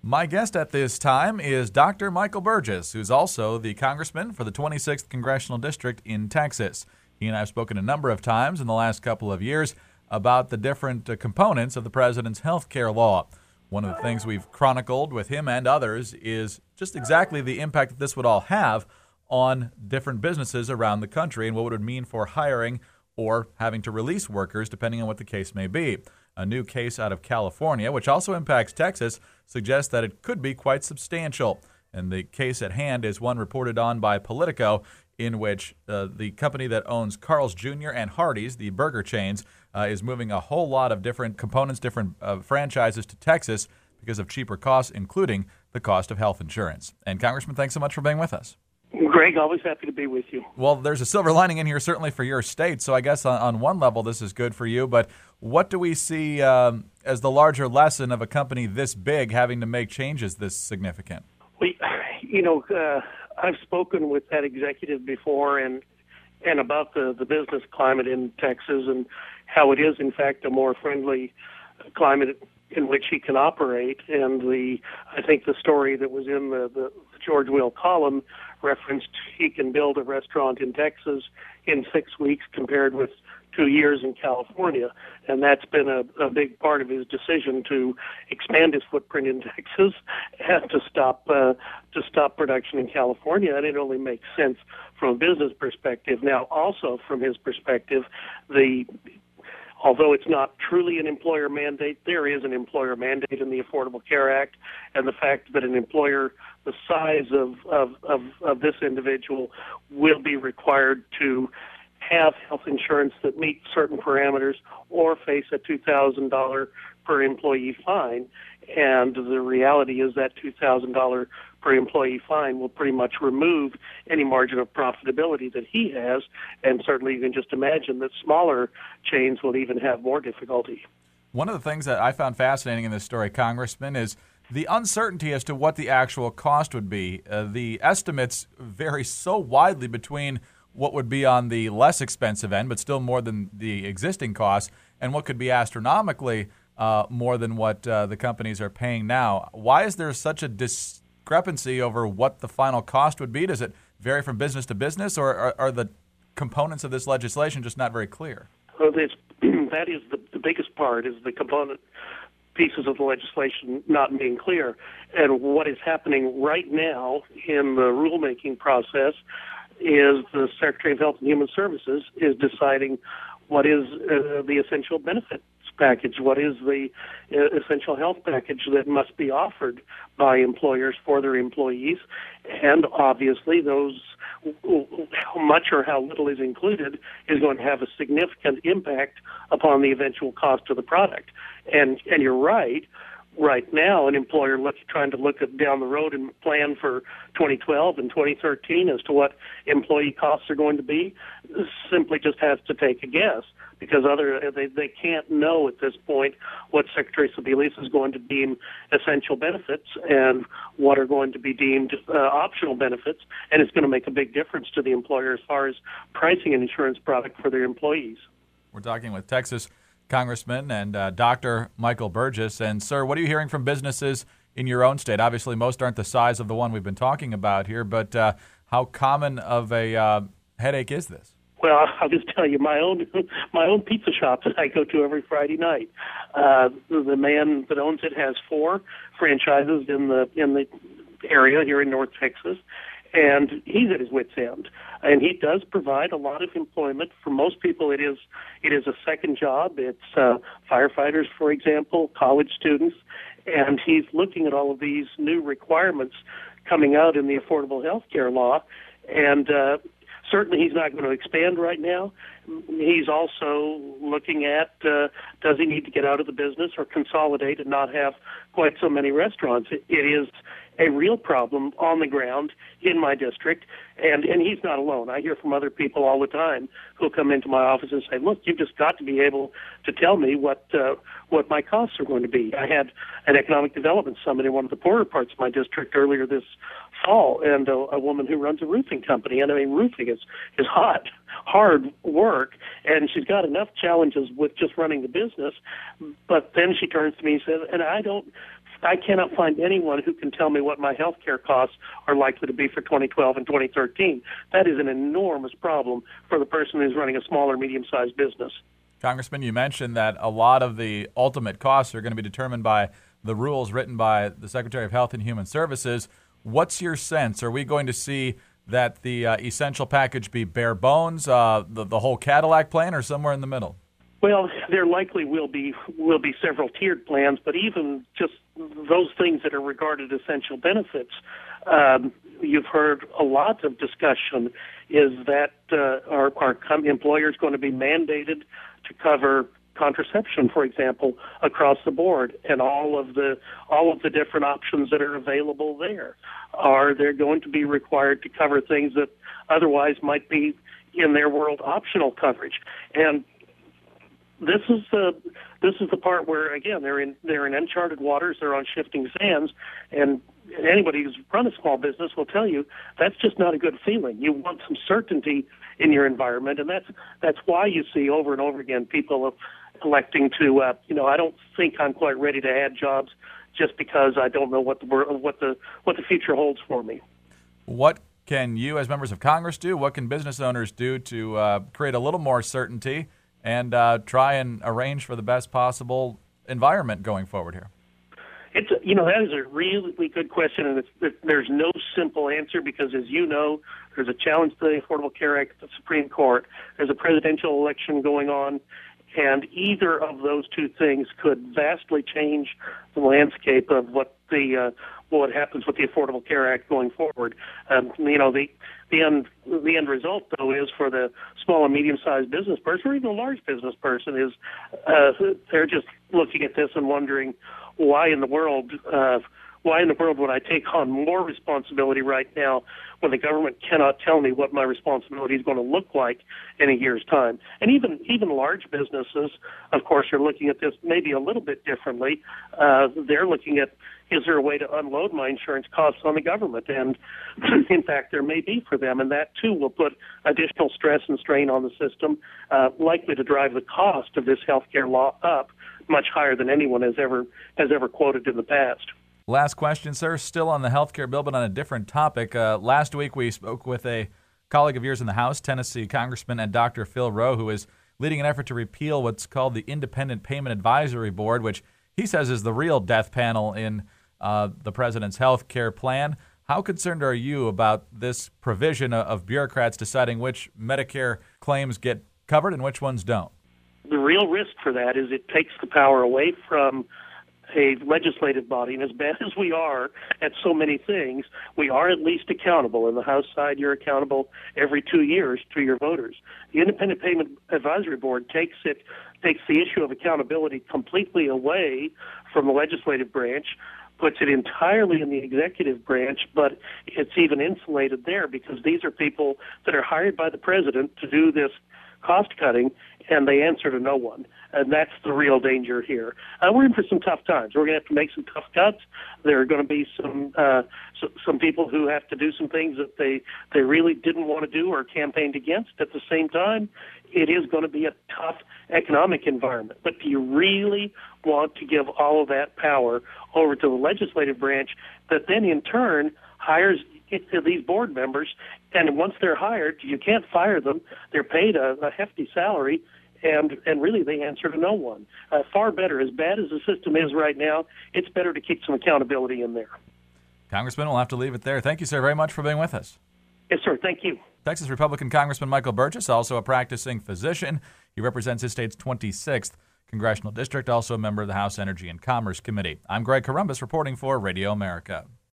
My guest at this time is Dr. Michael Burgess, who's also the congressman for the 26th Congressional District in Texas. He and I have spoken a number of times in the last couple of years about the different components of the president's health care law. One of the things we've chronicled with him and others is just exactly the impact that this would all have on different businesses around the country and what it would mean for hiring or having to release workers, depending on what the case may be. A new case out of California, which also impacts Texas, suggests that it could be quite substantial. And the case at hand is one reported on by Politico, in which the company that owns Carl's Jr. and Hardee's, the burger chains, is moving a whole lot of different components, different franchises to Texas because of cheaper costs, including the cost of health insurance. And Congressman, thanks so much for being with us. Greg, always happy to be with you. Well, there's a silver lining in here, certainly for your state, so I guess on one level this is good for you, but what do we see as the larger lesson of a company this big having to make changes this significant? Well, I've spoken with that executive before and about the business climate in Texas and how it is, in fact, a more friendly climate in which he can operate. And I think the story that was in the George Will column referenced he can build a restaurant in Texas in 6 weeks compared with 2 years in California. And that's been a big part of his decision to expand his footprint in Texas and to stop production in California. And it only makes sense from a business perspective. Now, also from his perspective, although it's not truly an employer mandate, there is an employer mandate in the Affordable Care Act, and the fact that an employer the size of this individual will be required to have health insurance that meets certain parameters or face a $2,000 per employee fine. And the reality is that $2,000 per employee fine will pretty much remove any margin of profitability that he has. And certainly you can just imagine that smaller chains will even have more difficulty. One of the things that I found fascinating in this story, Congressman, is the uncertainty as to what the actual cost would be. The estimates vary so widely between what would be on the less expensive end, but still more than the existing costs, and what could be astronomically more than what the companies are paying now. Why is there such a discrepancy over what the final cost would be? Does it vary from business to business, or are the components of this legislation just not very clear? Well, that is the biggest part, is the component pieces of the legislation not being clear. And what is happening right now in the rulemaking process is the Secretary of Health and Human Services is deciding what is the essential benefits package, what is the essential health package that must be offered by employers for their employees. And obviously those, how much or how little is included is going to have a significant impact upon the eventual cost of the product. And you're right. Right now, an employer trying to look down the road and plan for 2012 and 2013 as to what employee costs are going to be simply just has to take a guess, because they can't know at this point what Secretary Sebelius is going to deem essential benefits and what are going to be deemed optional benefits, and it's going to make a big difference to the employer as far as pricing an insurance product for their employees. We're talking with Texas Congressman and Dr. Michael Burgess. And, sir, what are you hearing from businesses in your own state? Obviously, most aren't the size of the one we've been talking about here, but how common of a headache is this? Well, I'll just tell you, my own pizza shop that I go to every Friday night. The man that owns it has 4 franchises in the area here in North Texas, and he's at his wit's end. And he does provide a lot of employment. For most people, it is a second job. It's firefighters, for example, college students, and he's looking at all of these new requirements coming out in the Affordable Health Care Law, and certainly he's not going to expand right now. He's also looking at does he need to get out of the business or consolidate and not have quite so many restaurants. It is a real problem on the ground in my district, and he's not alone. I hear from other people all the time who'll come into my office and say, look, you've just got to be able to tell me what my costs are going to be. I had an economic development summit in one of the poorer parts of my district earlier this fall, and a woman who runs a roofing company, and I mean, roofing is hard work, and she's got enough challenges with just running the business, but then she turns to me and says, and I don't I cannot find anyone who can tell me what my health care costs are likely to be for 2012 and 2013. That is an enormous problem for the person who's running a small or medium-sized business. Congressman, you mentioned that a lot of the ultimate costs are going to be determined by the rules written by the Secretary of Health and Human Services. What's your sense? Are we going to see that the essential package be bare bones, the whole Cadillac plan, or somewhere in the middle? Well, there likely will be several tiered plans, but even just those things that are regarded essential benefits, you've heard a lot of discussion. Is that are employers going to be mandated to cover contraception, for example, across the board, and all of the different options that are available there? Are they going to be required to cover things that otherwise might be in their world optional coverage? And this is the part where, again, they're in uncharted waters. They're on shifting sands, and anybody who's run a small business will tell you that's just not a good feeling. You want some certainty in your environment, and that's why you see over and over again people electing to, I don't think I'm quite ready to add jobs just because I don't know what the future holds for me. What can you, as members of Congress, do? What can business owners do to create a little more certainty and try and arrange for the best possible environment going forward here? It's that is a really good question, and there's no simple answer because, as you know, there's a challenge to the Affordable Care Act at the Supreme Court. There's a presidential election going on, and either of those two things could vastly change the landscape of what happens with the Affordable Care Act going forward. The end result, though, is for the small and medium-sized business person, or even a large business person, is they're just looking at this and wondering, why in the world would I take on more responsibility right now when the government cannot tell me what my responsibility is going to look like in a year's time? And even large businesses, of course, are looking at this maybe a little bit differently. They're looking at, is there a way to unload my insurance costs on the government? And in fact, there may be for them, and that too will put additional stress and strain on the system, likely to drive the cost of this health care law up much higher than anyone has ever quoted in the past. Last question, sir. Still on the health care bill, but on a different topic. Last week we spoke with a colleague of yours in the House, Tennessee Congressman and Dr. Phil Rowe, who is leading an effort to repeal what's called the Independent Payment Advisory Board, which he says is the real death panel in the president's health care plan. How concerned are you about this provision of bureaucrats deciding which Medicare claims get covered and which ones don't? The real risk for that is it takes the power away from a legislative body, and as bad as we are at so many things, we are at least accountable. In the House side, you're accountable every 2 years to your voters. The Independent Payment Advisory Board takes the issue of accountability completely away from the legislative branch, puts it entirely in the executive branch, but it's even insulated there because these are people that are hired by the president to do this cost cutting, and they answer to no one. And that's the real danger here. We're in for some tough times. We're going to have to make some tough cuts. There are going to be some people who have to do some things that they really didn't want to do or campaigned against. At the same time, it is going to be a tough economic environment. But do you really want to give all of that power over to the legislative branch that then in turn hires these board members, and once they're hired, you can't fire them. They're paid a hefty salary, and really they answer to no one. Far better, as bad as the system is right now, it's better to keep some accountability in there. Congressman, we'll have to leave it there. Thank you, sir, very much for being with us. Yes, sir. Thank you. Texas Republican Congressman Michael Burgess, also a practicing physician. He represents his state's 26th congressional district, also a member of the House Energy and Commerce Committee. I'm Greg Columbus reporting for Radio America.